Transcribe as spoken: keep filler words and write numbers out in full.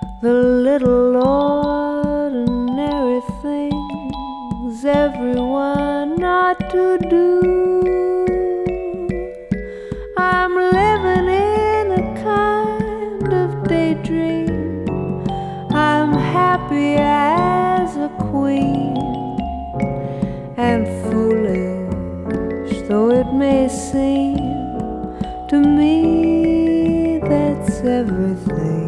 the little ordinary things everyone ought to do. I'm living in a kind of daydream. I'm happy as a queen, and foolish though it may seem to me,